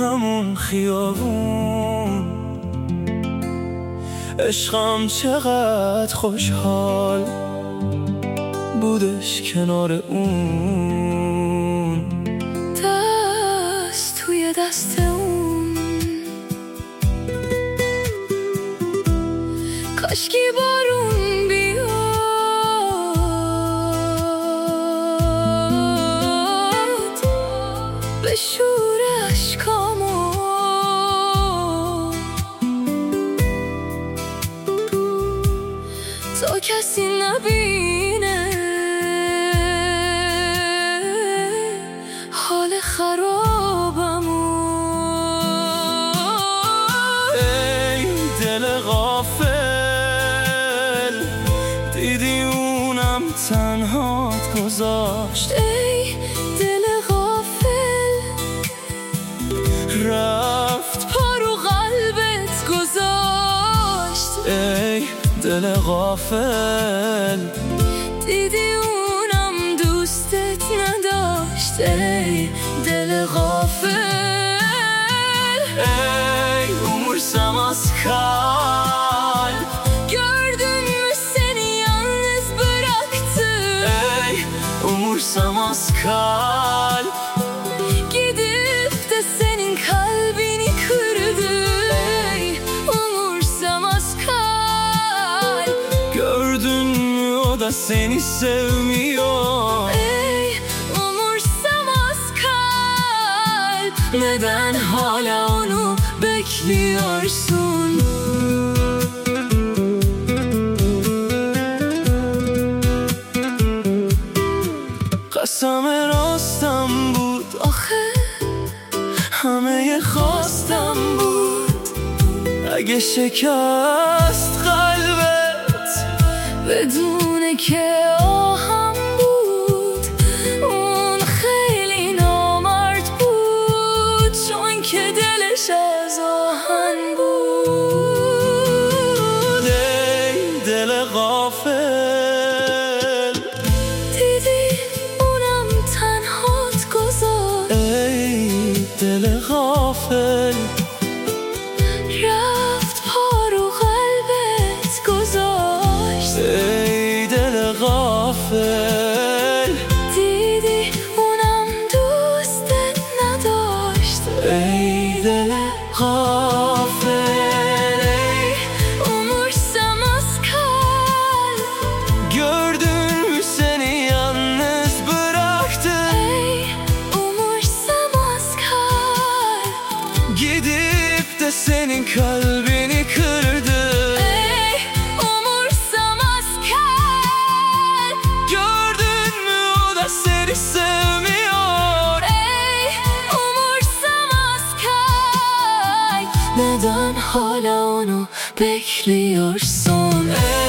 همون خیابون. عشقم چقدر خوشحال بودش کنار اون، دست توی دست اون. کاشکی بارون بیاد به شور اشکامو، تا کسی نبینه حال خرابمو. ای دل غافل، دیدی اونم تنهات گذاشت. ای دل غافل، رفت پا رو قلبت گذاشت. ای دل غافل، دیدی اونم دوستت نداشت. ای دل غافل، ey umursamaz kalp, gördün mü seni yalnız bıraktı. ey umursamaz kalp, Gidip de senin kalbini kırdı. Ey umursamaz kalp, gördün mü o da seni sevmiyor. ey umursamaz kalp, neden hala onu bekliyorsun? قسم راستم بود آخه همه خواستم بود، اگه شکست قلبت بدون که آهم بود. اون خیلی نامرد بود، چون که دلش از آهن بود. ای دل غافل، دیدی اونم تنهات گذاشت. ای دل غافل، رفت پا رو قلبت گذاشت. ای دل غافل، دیدی اونم دوستت نداشت. ای دل غافل، ey umursamaz kalp, gördün mü seni yalnız bıraktı. ey umursamaz kalp, Gidip de senin kalbini kırdı. ey umursamaz kalp, Gördün mü o da seni sevmiyor. ey umursamaz kalp, neden hala onu bekliyorsun? Ey